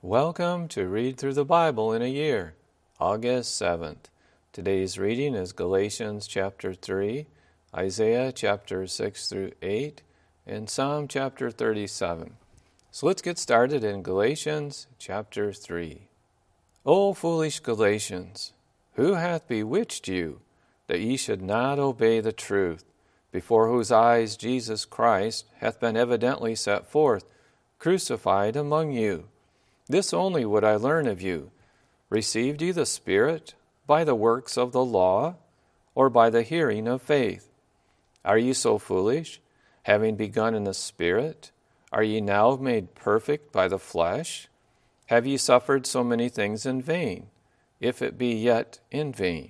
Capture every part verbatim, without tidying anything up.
Welcome to Read Through the Bible in a Year, August seventh. Today's reading is Galatians chapter three, Isaiah chapter six through eight, and Psalm chapter thirty-seven. So let's get started in Galatians chapter three. O foolish Galatians, who hath bewitched you, that ye should not obey the truth, before whose eyes Jesus Christ hath been evidently set forth, crucified among you? This only would I learn of you. Received ye the Spirit by the works of the law, or by the hearing of faith? Are ye so foolish? Having begun in the Spirit, are ye now made perfect by the flesh? Have ye suffered so many things in vain, if it be yet in vain?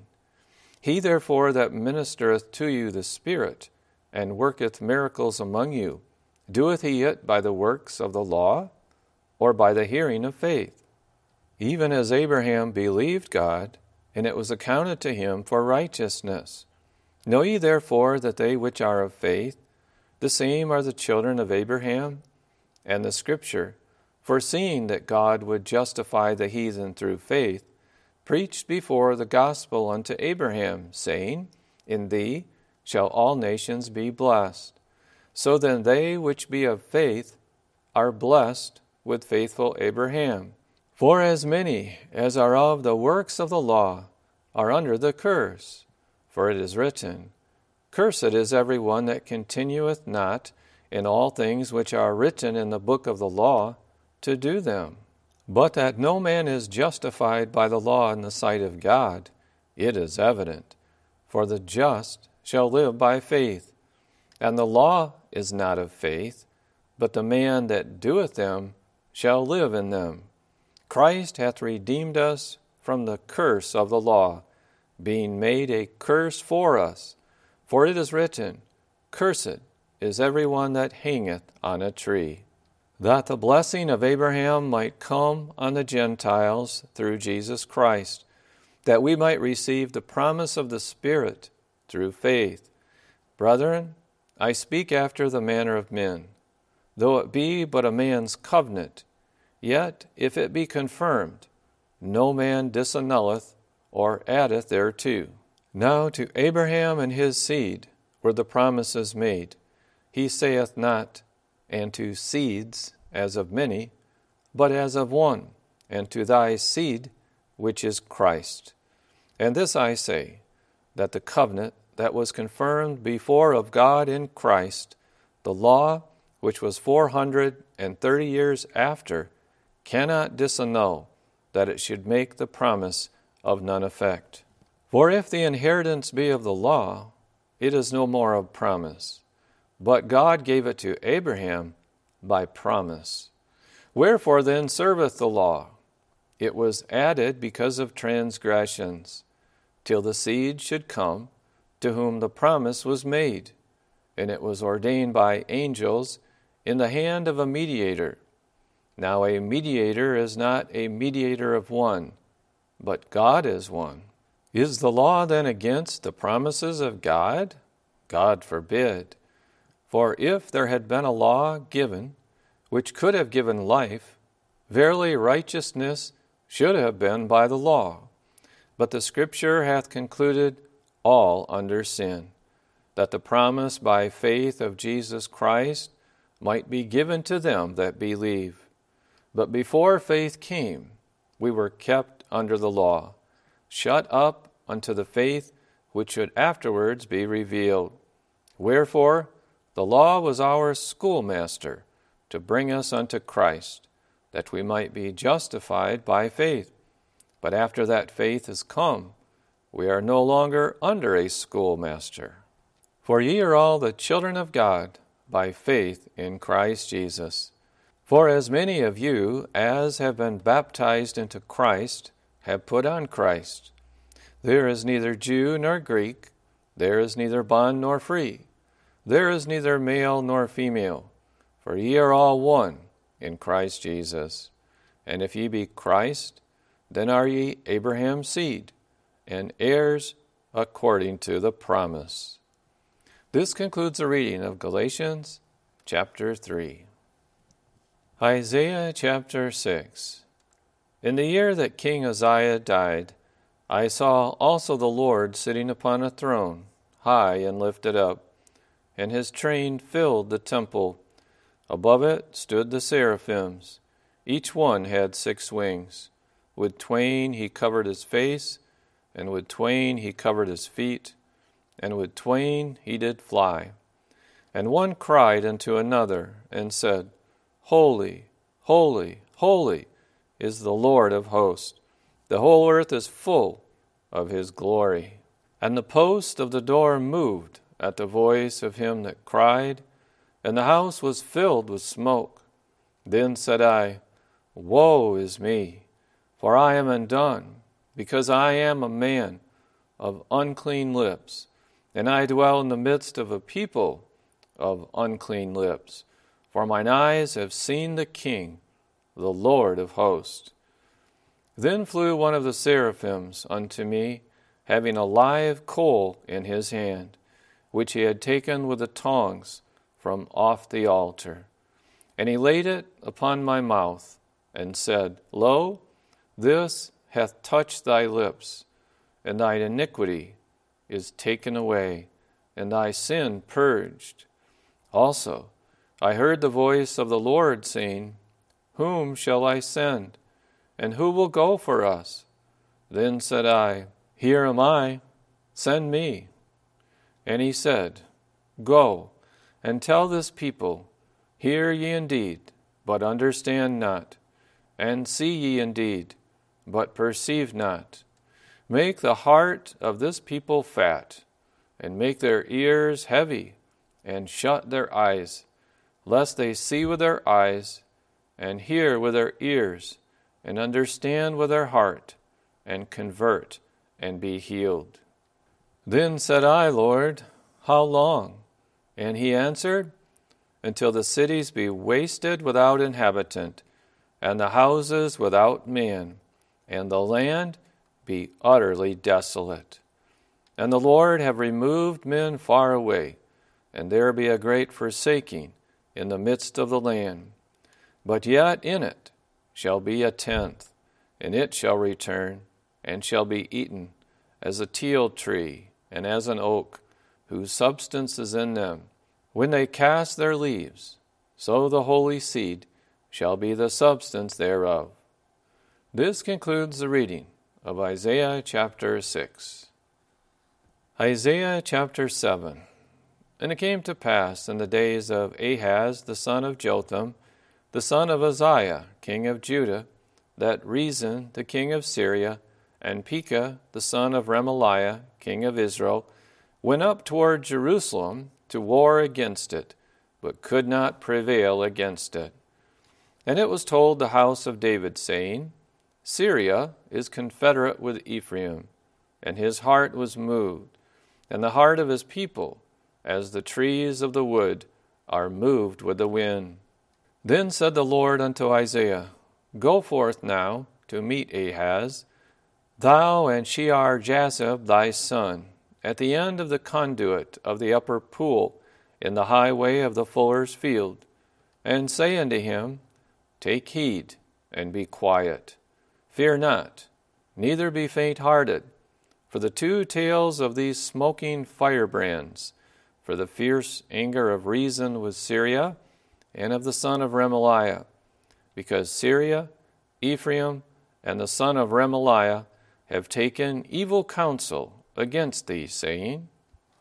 He therefore that ministereth to you the Spirit, and worketh miracles among you, doeth he it by the works of the law, or by the hearing of faith? Even as Abraham believed God, and it was accounted to him for righteousness. Know ye therefore that they which are of faith, the same are the children of Abraham? And the Scripture, foreseeing that God would justify the heathen through faith, preached before the gospel unto Abraham, saying, In thee shall all nations be blessed. So then they which be of faith are blessed with faithful Abraham. For as many as are of the works of the law are under the curse. For it is written, Cursed is every one that continueth not in all things which are written in the book of the law, to do them. But that no man is justified by the law in the sight of God, it is evident. For the just shall live by faith. And the law is not of faith, but the man that doeth them shall live in them. Christ hath redeemed us from the curse of the law, being made a curse for us. For it is written, Cursed is every one that hangeth on a tree. That the blessing of Abraham might come on the Gentiles through Jesus Christ, that we might receive the promise of the Spirit through faith. Brethren, I speak after the manner of men. Though it be but a man's covenant, yet if it be confirmed, no man disannulleth or addeth thereto. Now to Abraham and his seed were the promises made. He saith not, and to seeds as of many, but as of one, and to thy seed, which is Christ. And this I say, that the covenant that was confirmed before of God in Christ, the law, which was four hundred and thirty years after, cannot disannul, that it should make the promise of none effect. For if the inheritance be of the law, it is no more of promise. But God gave it to Abraham by promise. Wherefore then serveth the law? It was added because of transgressions, till the seed should come, to whom the promise was made. And it was ordained by angels in the hand of a mediator. Now a mediator is not a mediator of one, but God is one. Is the law then against the promises of God? God forbid. For if there had been a law given, which could have given life, verily righteousness should have been by the law. But the Scripture hath concluded all under sin, that the promise by faith of Jesus Christ might be given to them that believe. But before faith came, we were kept under the law, shut up unto the faith which should afterwards be revealed. Wherefore, the law was our schoolmaster to bring us unto Christ, that we might be justified by faith. But after that faith is come, we are no longer under a schoolmaster. For ye are all the children of God by faith in Christ Jesus. For as many of you as have been baptized into Christ have put on Christ. There is neither Jew nor Greek, there is neither bond nor free, there is neither male nor female, for ye are all one in Christ Jesus. And if ye be Christ, then are ye Abraham's seed, and heirs according to the promise. This concludes the reading of Galatians chapter three. Isaiah chapter six. In the year that King Uzziah died, I saw also the Lord sitting upon a throne, high and lifted up, and his train filled the temple. Above it stood the seraphims. Each one had six wings. With twain he covered his face, and with twain he covered his feet, and with twain he did fly. And one cried unto another, and said, Holy, holy, holy is the Lord of hosts. The whole earth is full of his glory. And the post of the door moved at the voice of him that cried, and the house was filled with smoke. Then said I, Woe is me, for I am undone, because I am a man of unclean lips, and I dwell in the midst of a people of unclean lips. For mine eyes have seen the King, the Lord of hosts. Then flew one of the seraphims unto me, having a live coal in his hand, which he had taken with the tongs from off the altar. And he laid it upon my mouth, and said, Lo, this hath touched thy lips, and thine iniquity is taken away, and thy sin purged. Also I heard the voice of the Lord saying, Whom shall I send? And who will go for us? Then said I, Here am I, send me. And he said, Go, and tell this people, Hear ye indeed, but understand not, and see ye indeed, but perceive not. Make the heart of this people fat, and make their ears heavy, and shut their eyes, lest they see with their eyes, and hear with their ears, and understand with their heart, and convert, and be healed. Then said I, Lord, how long? And he answered, Until the cities be wasted without inhabitant, and the houses without man, and the land be utterly desolate. And the Lord have removed men far away, and there be a great forsaking in the midst of the land. But yet in it shall be a tenth, and it shall return, and shall be eaten, as a teil tree, and as an oak, whose substance is in them. When they cast their leaves, so the holy seed shall be the substance thereof. This concludes the reading of Isaiah chapter six. Isaiah chapter seven. And it came to pass in the days of Ahaz the son of Jotham, the son of Uzziah, king of Judah, that Rezin the king of Syria, and Pekah the son of Remaliah, king of Israel, went up toward Jerusalem to war against it, but could not prevail against it. And it was told the house of David, saying, Syria is confederate with Ephraim, and his heart was moved, and the heart of his people, as the trees of the wood, are moved with the wind. Then said the Lord unto Isaiah, Go forth now to meet Ahaz, thou and Shear-Jashub thy son, at the end of the conduit of the upper pool, in the highway of the fuller's field, and say unto him, Take heed, and be quiet. Fear not, neither be faint-hearted, for the two tails of these smoking firebrands, for the fierce anger of Rezin with Syria, and of the son of Remaliah, because Syria, Ephraim, and the son of Remaliah have taken evil counsel against thee, saying,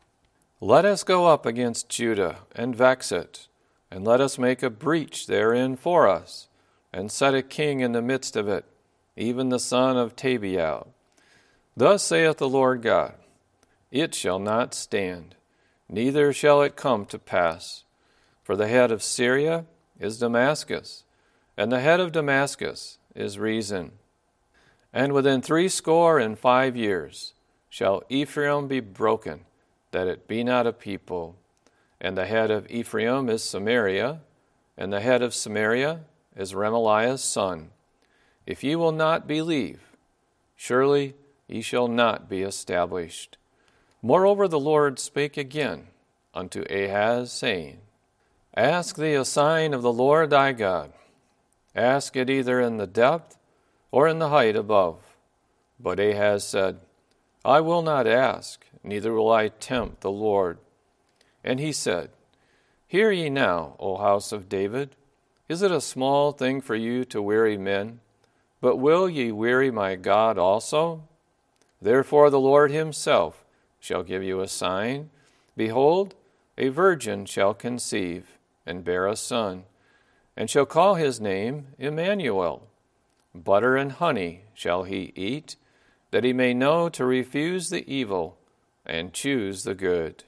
Let us go up against Judah, and vex it, and let us make a breach therein for us, and set a king in the midst of it, even the son of Tabeal. Thus saith the Lord God, It shall not stand, neither shall it come to pass. For the head of Syria is Damascus, and the head of Damascus is Rezin. And within threescore and five years shall Ephraim be broken, that it be not a people. And the head of Ephraim is Samaria, and the head of Samaria is Remaliah's son. If ye will not believe, surely ye shall not be established. Moreover the Lord spake again unto Ahaz, saying, Ask thee a sign of the Lord thy God. Ask it either in the depth, or in the height above. But Ahaz said, I will not ask, neither will I tempt the Lord. And he said, Hear ye now, O house of David. Is it a small thing for you to weary men? But will ye weary my God also? Therefore the Lord himself shall give you a sign. Behold, a virgin shall conceive, and bear a son, and shall call his name Emmanuel. Butter and honey shall he eat, that he may know to refuse the evil, and choose the good.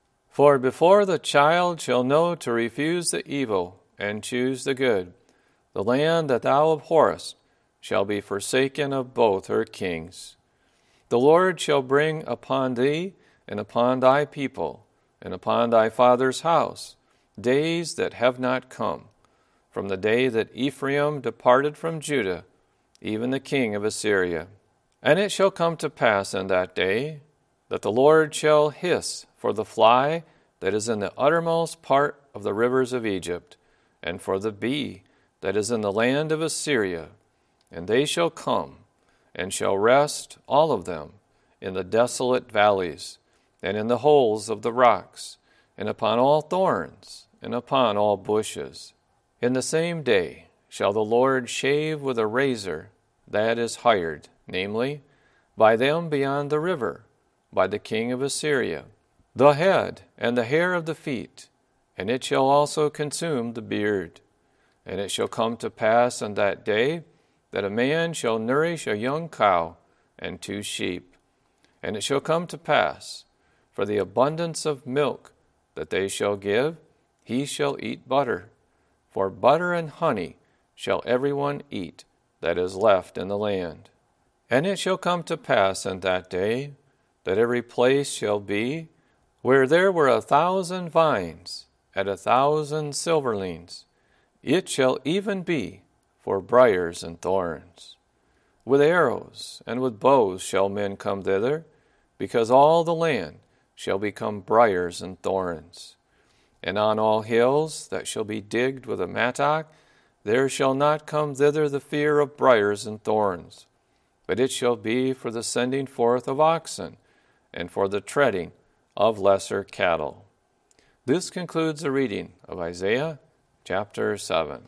For before the child shall know to refuse the evil, and choose the good, the land that thou abhorrest shall be forsaken of both her kings. The Lord shall bring upon thee, and upon thy people, and upon thy father's house, days that have not come, from the day that Ephraim departed from Judah, even the king of Assyria. And it shall come to pass in that day, that the Lord shall hiss for the fly that is in the uttermost part of the rivers of Egypt, and for the bee that is in the land of Assyria. And they shall come, and shall rest, all of them, in the desolate valleys, and in the holes of the rocks, and upon all thorns, and upon all bushes. In the same day shall the Lord shave with a razor that is hired, namely, by them beyond the river, by the king of Assyria, the head and the hair of the feet, and it shall also consume the beard. And it shall come to pass in that day that a man shall nourish a young cow and two sheep. And it shall come to pass, for the abundance of milk that they shall give, he shall eat butter. For butter and honey shall every one eat that is left in the land. And it shall come to pass in that day that every place shall be where there were a thousand vines at a thousand silverlings, it shall even be for briars and thorns. With arrows and with bows shall men come thither, because all the land shall become briars and thorns. And on all hills that shall be digged with a mattock, there shall not come thither the fear of briars and thorns, but it shall be for the sending forth of oxen, and for the treading of lesser cattle. This concludes the reading of Isaiah chapter seven.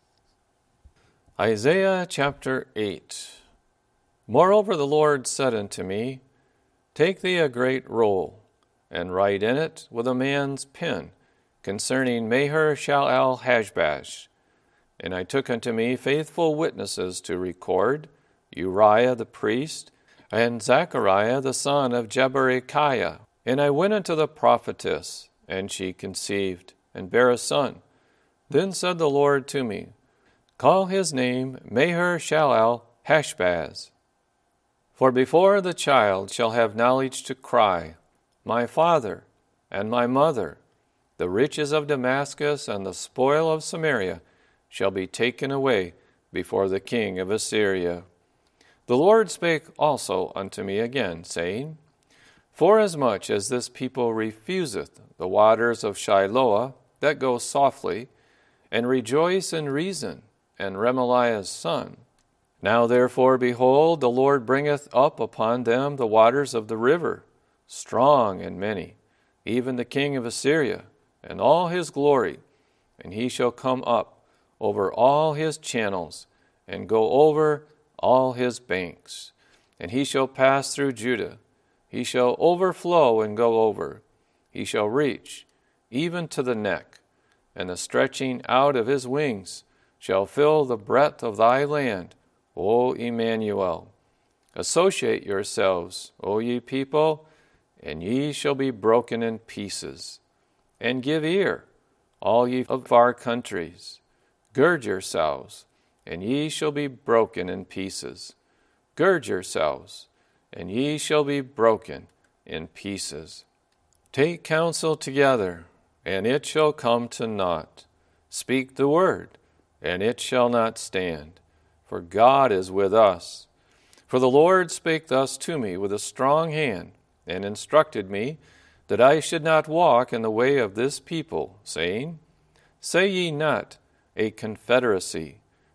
Isaiah chapter eight. Moreover the Lord said unto me, Take thee a great roll, and write in it with a man's pen, concerning Maher-shalal-Hashbaz. And I took unto me faithful witnesses to record, Uriah the priest, and Zechariah the son of Jeberechiah. And I went unto the prophetess, and she conceived, and bare a son. Then said the Lord to me, Call his name Maher-shalal-Hashbaz. For before the child shall have knowledge to cry, My father and my mother, the riches of Damascus and the spoil of Samaria shall be taken away before the king of Assyria. The Lord spake also unto me again, saying, Forasmuch as this people refuseth the waters of Shiloah that go softly, and rejoice in reason, and Remaliah's son. Now therefore, behold, the Lord bringeth up upon them the waters of the river, strong and many, even the king of Assyria, and all his glory, and he shall come up over all his channels, and go over all his banks. And he shall pass through Judah, he shall overflow and go over, he shall reach even to the neck, and the stretching out of his wings shall fill the breadth of thy land, O Emmanuel. Associate yourselves, O ye people, and ye shall be broken in pieces. And give ear, all ye of far countries. Gird yourselves, and ye shall be broken in pieces. Gird yourselves, and ye shall be broken in pieces. Take counsel together, and it shall come to naught. Speak the word, and it shall not stand. For God is with us. For the Lord spake thus to me with a strong hand, and instructed me that I should not walk in the way of this people, saying, Say ye not, a confederacy,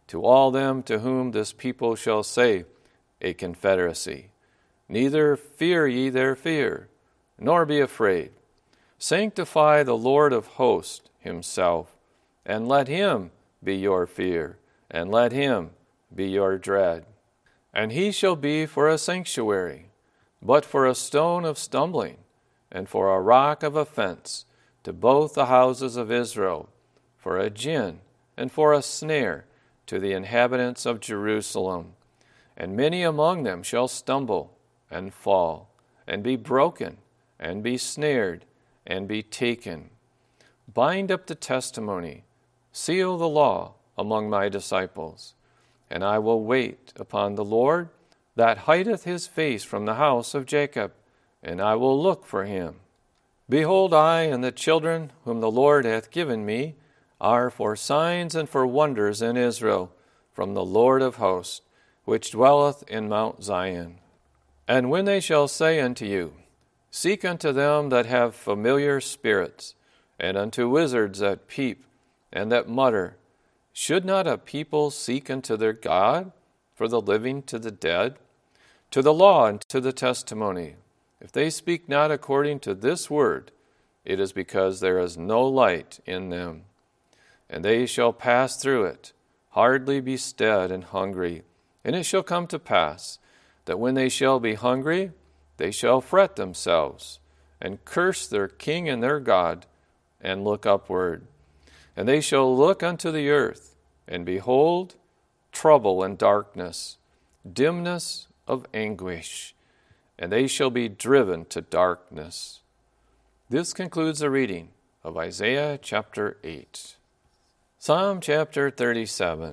to all them to whom this people shall say, a confederacy. Neither fear ye their fear, nor be afraid. Sanctify the Lord of hosts himself, and let him be your fear, and let him be your dread. And he shall be for a sanctuary, but for a stone of stumbling, and for a rock of offense, to both the houses of Israel, for a gin, and for a snare, to the inhabitants of Jerusalem. And many among them shall stumble, and fall, and be broken, and be snared, and be taken. Bind up the testimony, seal the law among my disciples. And I will wait upon the Lord, that hideth his face from the house of Jacob, and I will look for him. Behold, I and the children whom the Lord hath given me are for signs and for wonders in Israel, from the Lord of hosts, which dwelleth in Mount Zion. And when they shall say unto you, seek unto them that have familiar spirits, and unto wizards that peep, and that mutter, should not a people seek unto their God, for the living to the dead? To the law and to the testimony, if they speak not according to this word, it is because there is no light in them. And they shall pass through it, hardly be stead and hungry. And it shall come to pass, that when they shall be hungry, they shall fret themselves, and curse their king and their God, and look upward. And they shall look unto the earth, and behold, trouble and darkness, dimness of anguish, and they shall be driven to darkness. This concludes the reading of Isaiah chapter eight. Psalm chapter thirty-seven.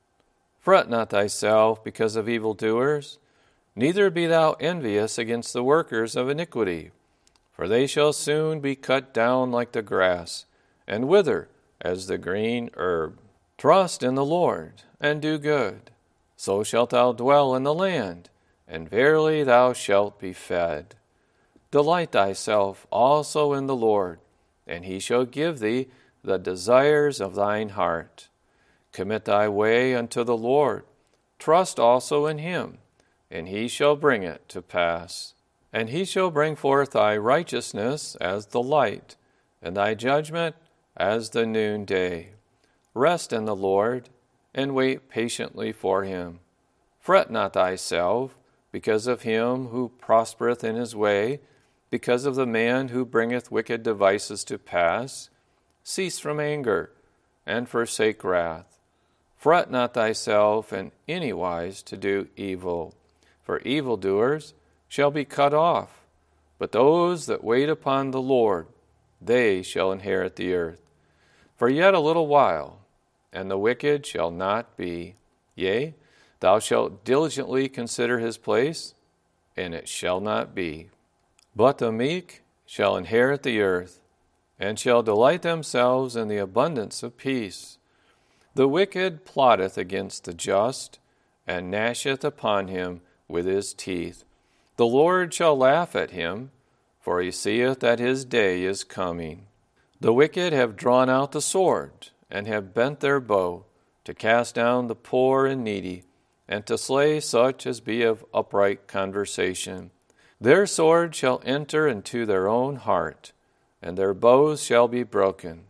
Fret not thyself because of evildoers, neither be thou envious against the workers of iniquity, for they shall soon be cut down like the grass, and wither as the green herb. Trust in the Lord, and do good, so shalt thou dwell in the land, and verily thou shalt be fed. Delight thyself also in the Lord, and he shall give thee the desires of thine heart. Commit thy way unto the Lord, trust also in him, and he shall bring it to pass. And he shall bring forth thy righteousness as the light, and thy judgment as the noonday. Rest in the Lord, and wait patiently for him. Fret not thyself because of him who prospereth in his way, because of the man who bringeth wicked devices to pass. Cease from anger, and forsake wrath. Fret not thyself in any wise to do evil, for evildoers shall be cut off. But those that wait upon the Lord, they shall inherit the earth. For yet a little while, and the wicked shall not be. Yea, thou shalt diligently consider his place, and it shall not be. But the meek shall inherit the earth, and shall delight themselves in the abundance of peace. The wicked plotteth against the just, and gnasheth upon him with his teeth. The Lord shall laugh at him, for he seeth that his day is coming. The wicked have drawn out the sword, and have bent their bow, to cast down the poor and needy, and to slay such as be of upright conversation. Their sword shall enter into their own heart, and their bows shall be broken.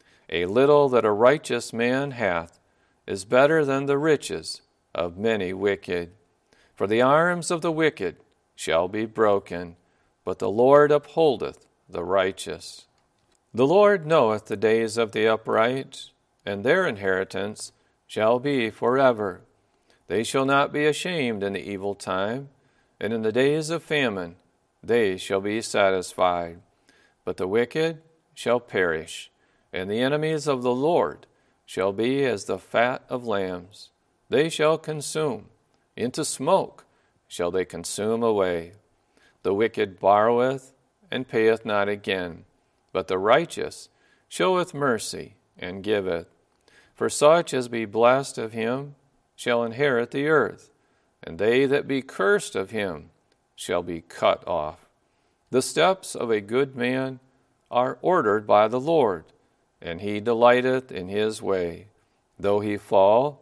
A little that a righteous man hath is better than the riches of many wicked. For the arms of the wicked shall be broken, but the Lord upholdeth the righteous. The Lord knoweth the days of the upright, and their inheritance shall be forever. They shall not be ashamed in the evil time, and in the days of famine they shall be satisfied. But the wicked shall perish, and the enemies of the Lord shall be as the fat of lambs. They shall consume, into smoke shall they consume away. The wicked borroweth, and payeth not again, but the righteous showeth mercy, and giveth. For such as be blessed of him shall inherit the earth, and they that be cursed of him shall be cut off. The steps of a good man are ordered by the Lord, and he delighteth in his way. Though he fall,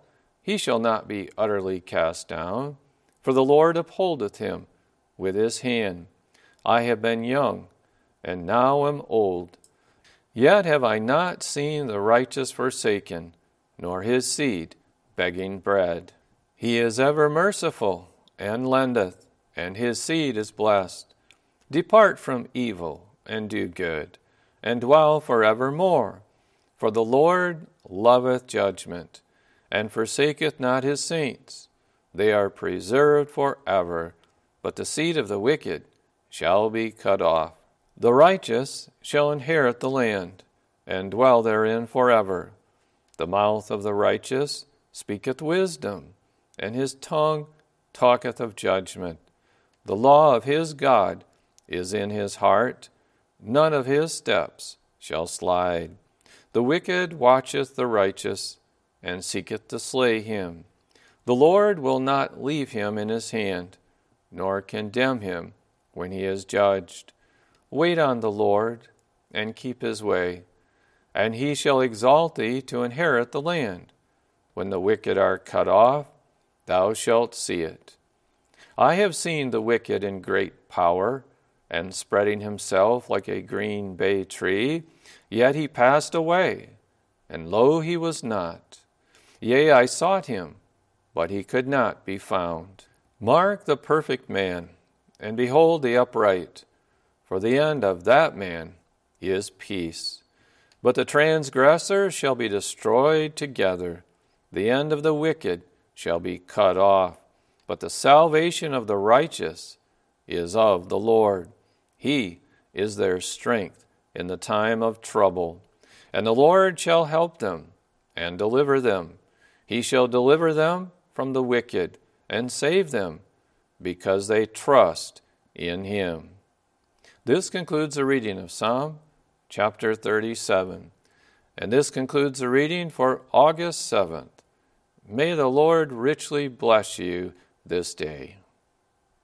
he shall not be utterly cast down, for the Lord upholdeth him with his hand. I have been young, and now am old. Yet have I not seen the righteous forsaken, nor his seed begging bread. He is ever merciful, and lendeth, and his seed is blessed. Depart from evil, and do good, and dwell forevermore. For the Lord loveth judgment, and forsaketh not his saints. They are preserved forever, but the seed of the wicked shall be cut off. The righteous shall inherit the land, and dwell therein forever. The mouth of the righteous speaketh wisdom, and his tongue talketh of judgment. The law of his God is in his heart, none of his steps shall slide. The wicked watcheth the righteous, and seeketh to slay him. The Lord will not leave him in his hand, nor condemn him when he is judged. Wait on the Lord, and keep his way, and he shall exalt thee to inherit the land. When the wicked are cut off, thou shalt see it. I have seen the wicked in great power, and spreading himself like a green bay tree, yet he passed away, and lo, he was not. Yea, I sought him, but he could not be found. Mark the perfect man, and behold the upright, for the end of that man is peace. But the transgressors shall be destroyed together. The end of the wicked shall be cut off. But the salvation of the righteous is of the Lord. He is their strength in the time of trouble. And the Lord shall help them and deliver them. He shall deliver them from the wicked and save them, because they trust in him. This concludes the reading of Psalm chapter thirty-seven. And this concludes the reading for August seventh. May the Lord richly bless you this day.